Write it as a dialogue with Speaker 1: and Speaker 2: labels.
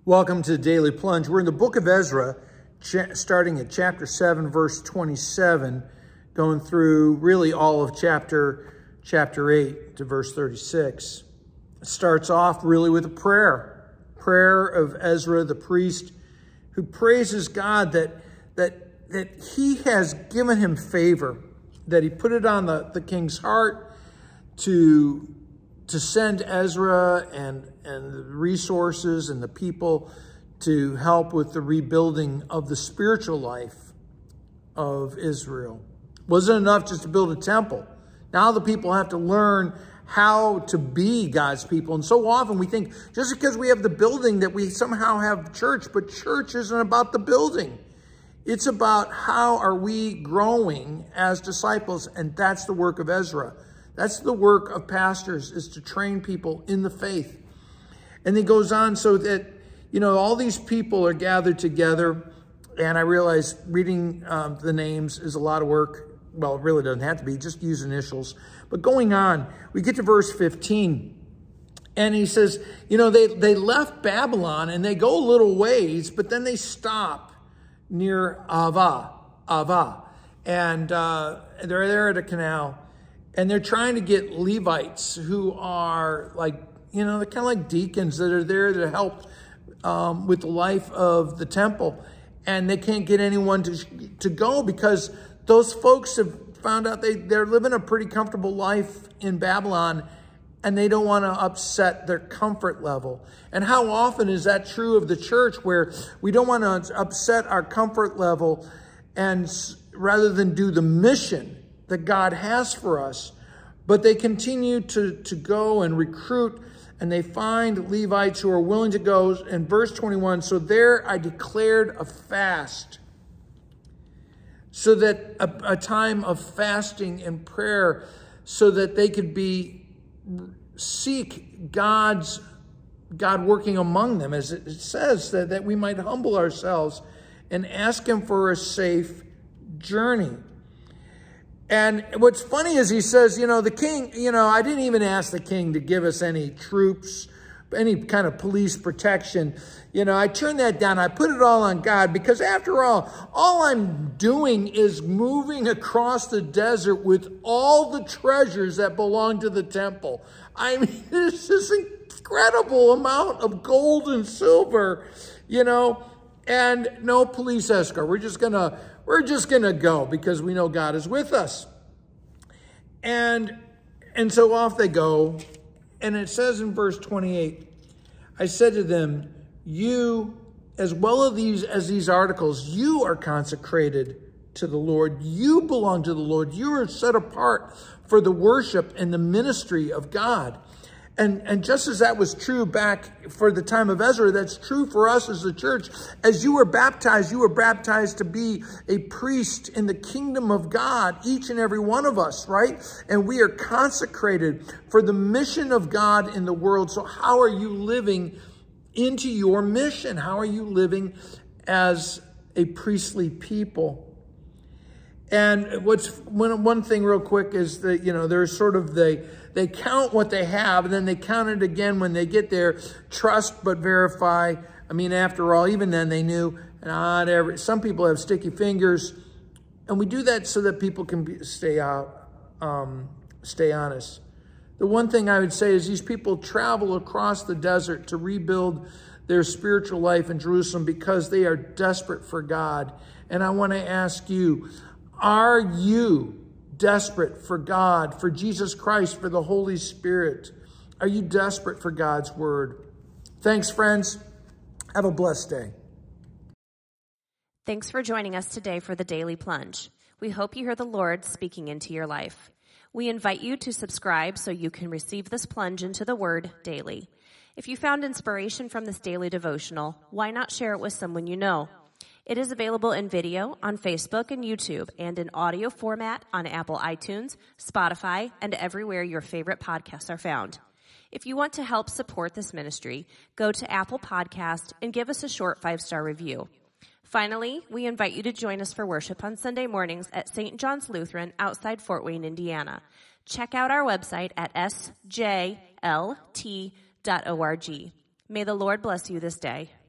Speaker 1: Welcome to Daily Plunge. We're in the book of Ezra, starting at chapter 7, verse 27, going through really all of chapter 8 to verse 36. It starts off really with a prayer of Ezra, the priest, who praises God that he has given him favor, that he put it on the king's heart to send Ezra and the resources and the people to help with the rebuilding of the spiritual life of Israel. Wasn't enough just to build a temple. Now the people have to learn how to be God's people. And so often we think just because we have the building that we somehow have church, but church isn't about the building. It's about how are we growing as disciples, and that's the work of Ezra. That's the work of pastors, is to train people in the faith. And it goes on so that, all these people are gathered together. And I realize reading the names is a lot of work. Well, it really doesn't have to be. Just use initials. But going on, we get to verse 15. And he says, they left Babylon and they go a little ways, but then they stop near Ava. And they're there at a canal. And they're trying to get Levites who are they're kind of like deacons that are there to help with the life of the temple. And they can't get anyone to go because those folks have found out they're living a pretty comfortable life in Babylon, and they don't want to upset their comfort level. And how often is that true of the church, where we don't want to upset our comfort level, and rather than do the mission that God has for us, but they continue to go and recruit, and they find Levites who are willing to go. In verse 21, so there I declared a fast, so that a time of fasting and prayer, so that they could seek God working among them, as it says, that we might humble ourselves and ask him for a safe journey. And what's funny is he says, the king, I didn't even ask the king to give us any troops, any kind of police protection. I turned that down. I put it all on God, because after all I'm doing is moving across the desert with all the treasures that belong to the temple. I mean, it's this incredible amount of gold and silver, and no police escort. We're just gonna go because we know God is with us. And so off they go. And it says in verse 28, I said to them, you, as well as these articles, you are consecrated to the Lord. You belong to the Lord. You are set apart for the worship and the ministry of God. And just as that was true back for the time of Ezra, that's true for us as the church. As you were baptized to be a priest in the kingdom of God, each and every one of us, right? And we are consecrated for the mission of God in the world. So how are you living into your mission? How are you living as a priestly people? And one thing real quick is that, there's sort of they count what they have, and then they count it again when they get there. Trust but verify. I mean, after all, even then they knew some people have sticky fingers, and we do that so that people can stay honest. The one thing I would say is these people travel across the desert to rebuild their spiritual life in Jerusalem because they are desperate for God. And I want to ask you, are you desperate for God, for Jesus Christ, for the Holy Spirit? Are you desperate for God's word? Thanks, friends. Have a blessed day.
Speaker 2: Thanks for joining us today for the Daily Plunge. We hope you hear the Lord speaking into your life. We invite you to subscribe so you can receive this plunge into the Word daily. If you found inspiration from this daily devotional, why not share it with someone you know? It is available in video on Facebook and YouTube, and in audio format on Apple iTunes, Spotify, and everywhere your favorite podcasts are found. If you want to help support this ministry, go to Apple Podcast and give us a short 5-star review. Finally, we invite you to join us for worship on Sunday mornings at St. John's Lutheran outside Fort Wayne, Indiana. Check out our website at sjlt.org. May the Lord bless you this day.